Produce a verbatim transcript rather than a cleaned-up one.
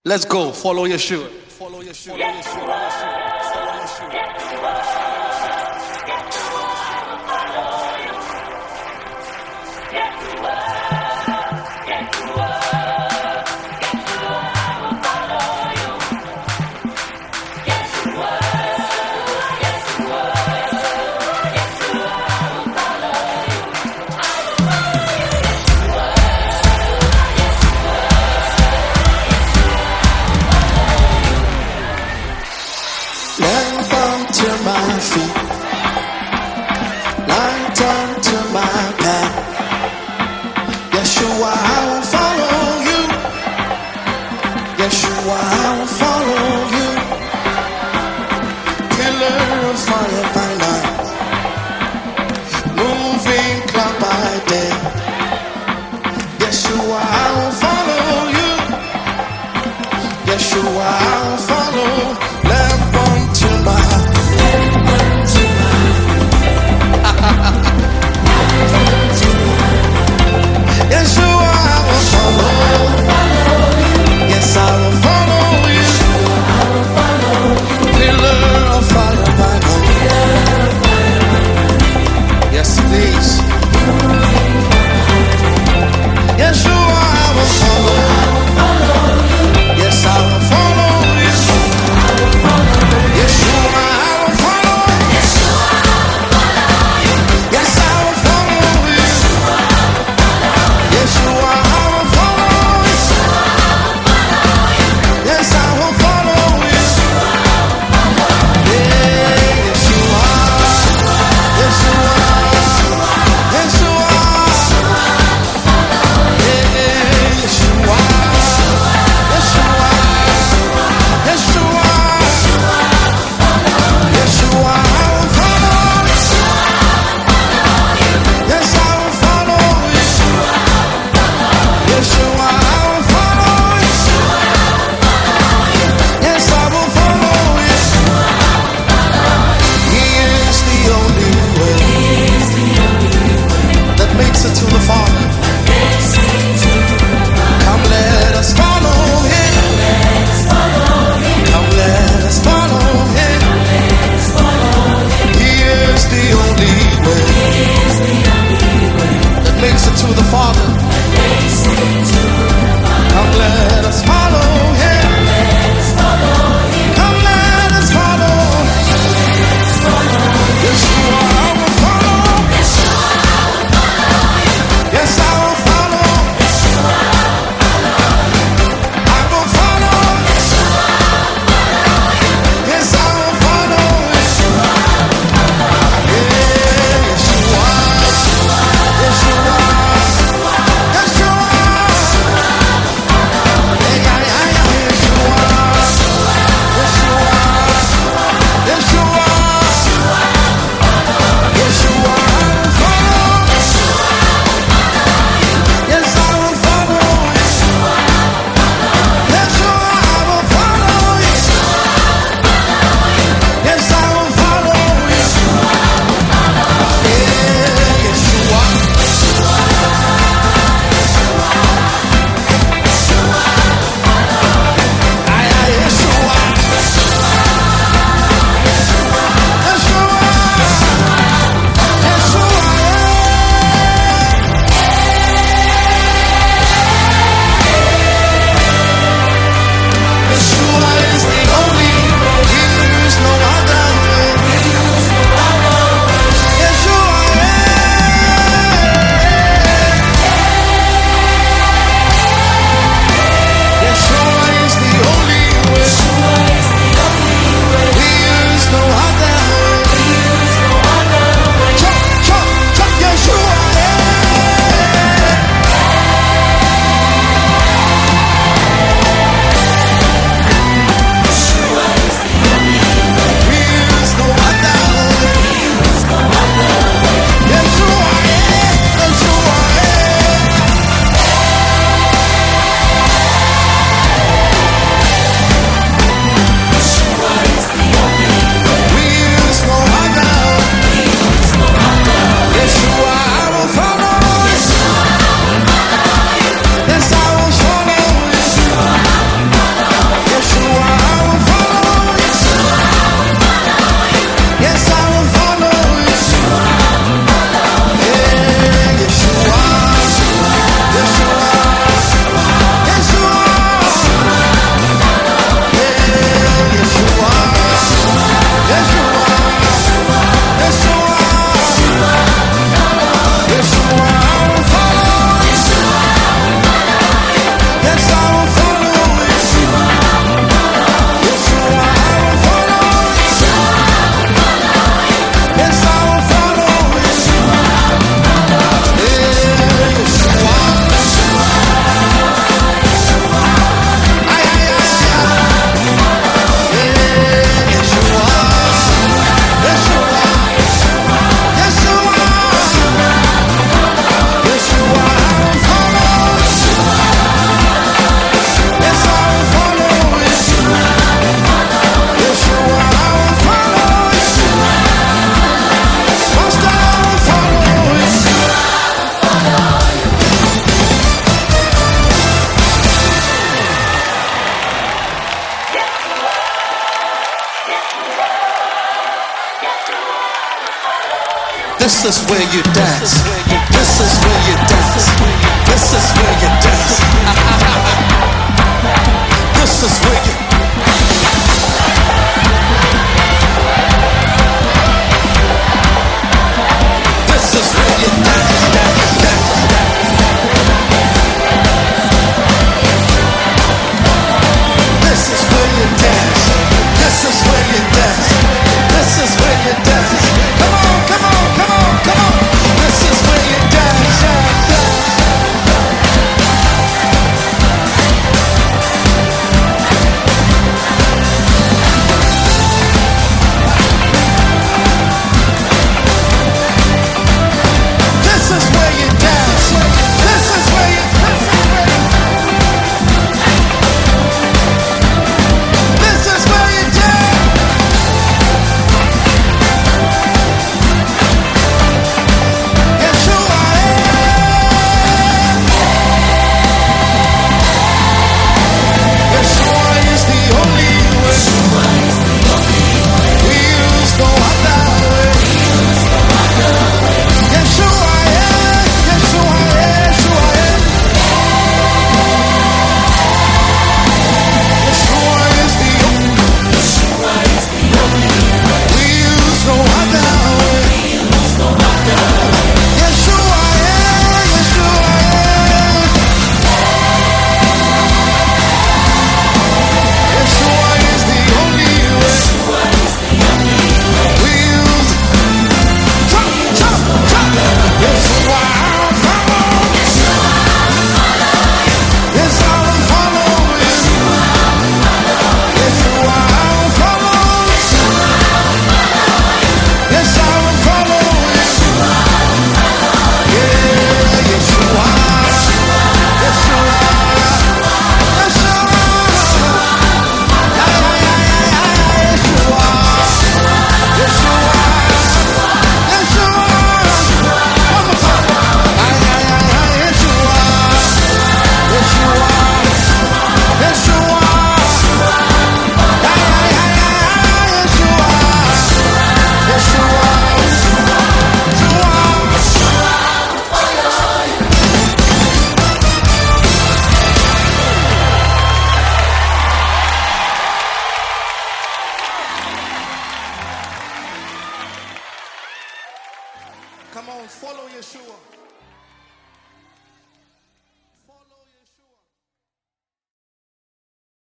Let's go. Follow Yeshua. Follow Yeshua. Lamp unto my feet, light unto my path. Yeshua, I will follow you. Yeshua, I will follow you. Pillar of fire by night, moving cloud by day. Yeshua, I will follow you. Yeshua, I will follow. Lamp unto my lamp unto my Yeshua, I will follow. Yes, I will follow you. Pillar of fire by night. Yes, please. Yeshua, I will follow. Yes, I will follow you. This is where you dance. This is where you dance. This is where you dance. This is where you. This is where you dance. dance, dance, dance. This is where you dance. This is where you dance. This is where you dance. Come on, come on, come on, come on. This is where you dance. dance, dance. This is where you dance. This is where you. This is where you dance. Yeshua, Yeshua is the only way. We use no other way. Yeshua, Yeshua, Yeshua, Yeshua is the only. We use no other way. Yeshua, Yeshua, Yeshua is the only way. We use. Chop, chop, chop. Yeshua, I'll follow. Yes, I will follow you. Yeshua, I'll follow. Yes, I will follow you. Yeah, Yeshua. Yeshua. Yeshua. Yeah, yeah, yeah, yeah, Yeshua. Yeshua. Yeshua. One more time. Yeah, yeah, yeah, yeah, Yeshua. Yeshua. Yeshua. Yeah, yeah, yeah, yeah, Yeshua. Yeshua. Come on, follow Yeshua.